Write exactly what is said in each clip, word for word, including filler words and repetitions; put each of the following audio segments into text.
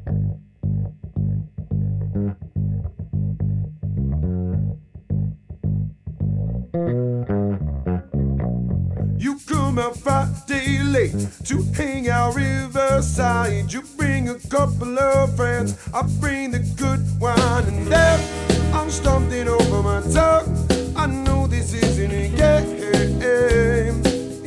You come out Friday late to hang out Riverside. You bring a couple of friends, I bring the good wine. And there, I'm stumbling over my tongue. I know this isn't a game.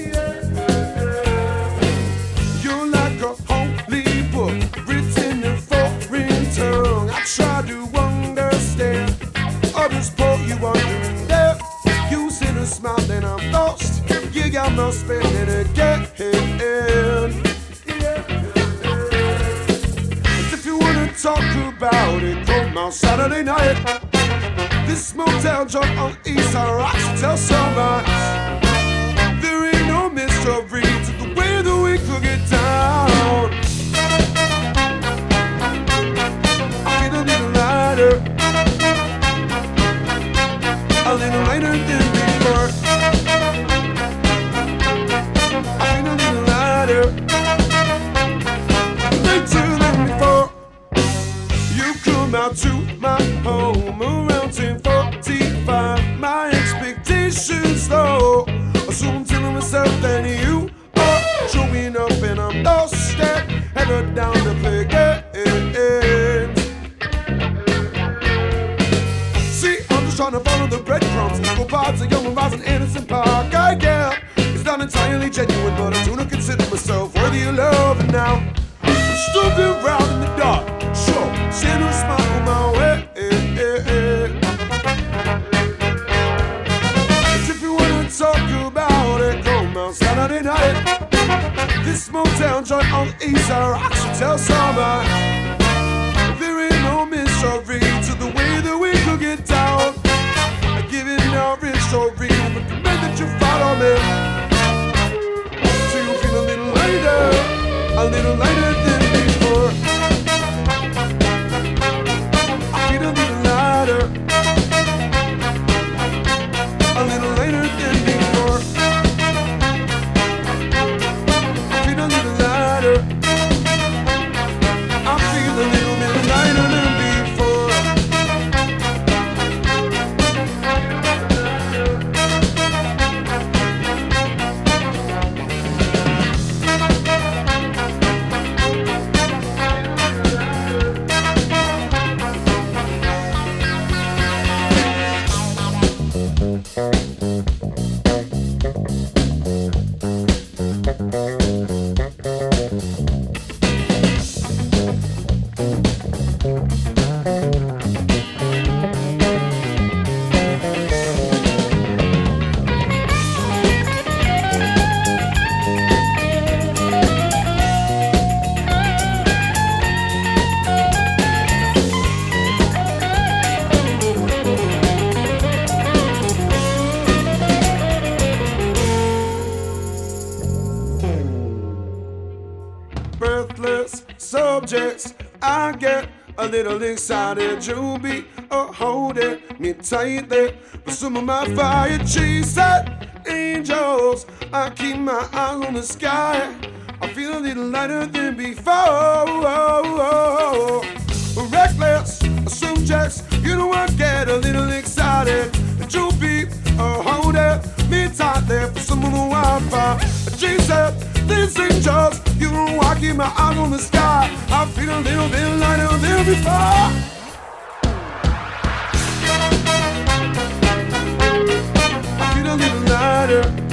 You're like a holy book written in foreign tongue. I try to understand, others pour you under. And there, you sit and smile and I'm lost. You got me spending again. But if you wanna talk about it, come out Saturday night. This motel joint on East Side rocks to tell somebody. There ain't no mystery to the way that we could get down. I feel a little lighter, a little lighter than before. Out to my home around ten forty-five. My expectations low. So I'm telling myself that you are showing up and I'm lost and headed down to play games. See, I'm just trying to follow the breadcrumbs. Equal parts of young and rising innocent park. I get it's not entirely genuine, but I do not consider myself worthy of love. And now I'm stumbling around in the dark. Sure, send a smile on my way. But if you wanna talk about it, come out Saturday night. This motel joint on the East Side rocks to tell somebody. There ain't no mystery to the way that we could get down. Giving our history, recommend that you follow me. So you feel a little lighter, a little lighter than before. A little later than before. I feel a little lighter. I feel a little bit lighter than before. Breathless subjects, I get a little excited. You be a holding me tightly. But some of my fire chasing angels, I keep my eyes on the sky. I feel a little lighter than before. Reckless subjects, you know I get a little excited. You be a holding me tightly. But some of the Wi-Fi chasing these angels, you know I keep my eyes on the sky. I feel a little bit lighter than before. I feel a little lighter.